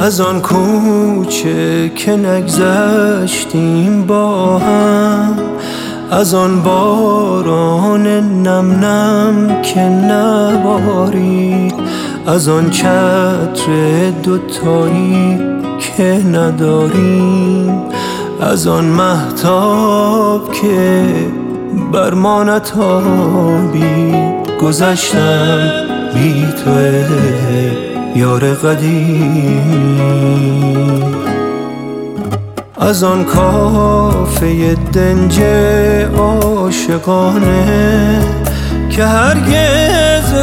از آن کوچه که نگذشتیم با هم، از آن باران نم نم که نبارید، از آن چتر دوتایی که نداریم، از آن مهتاب که بر ما نتابید. گذشتم بی تو یار قدیم، از آن کافه دنج عاشقانه که هرگز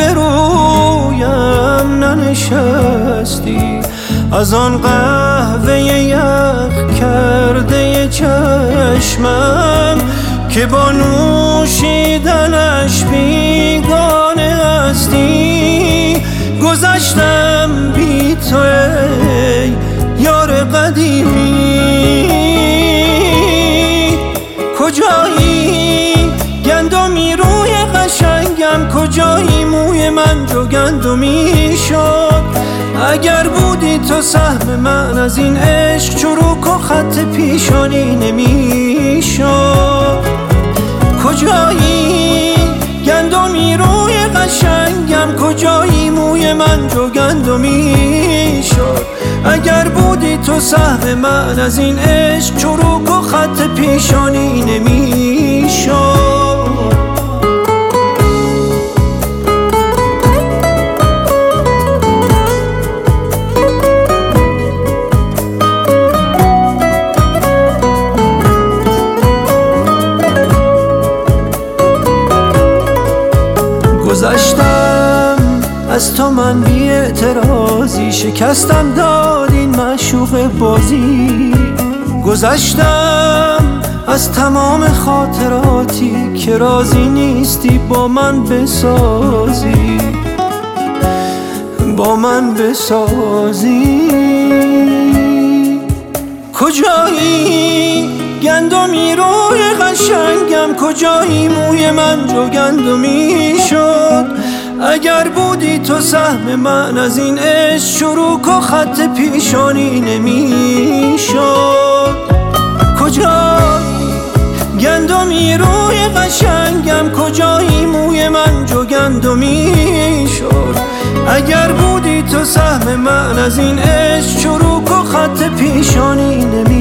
روبرویم ننشستی، از آن قهوه یخ کرده چشمم که با نوشیدنش بیگانه هستی. گذشتم بی تو ای یار قدیمی، کجایی گندمی روی قشنگم، کجایی موی من جو گندمی شد. اگر بودی تو سهم من از این عشق، چروک و خط پیشانی نمیشد. کجایی گندمی روی قشنگم، کجایی موی من جو گندمی شد. اگر بودی تو سهم من از این عشق، چروک و خط پیشانی نمیشد. گذشتم از تو من بی اعتراضی، شکستم داد این معشوق بازی. گذشتم از تمام خاطراتی که راضی نیستی با من بسازی، با من بسازی. کجایی گندمی روی قشنگم، کجایی موی من جو گندمی شد. اگر بودی تو سهم من از این عشق، چروک و خط پیشانی نمیشد. کجایی گندمی روی قشنگم، کجایی موی من جو گندمی شد. اگر بودی تو سهم من از این عشق، چروک و خط پیشانی نمیشد.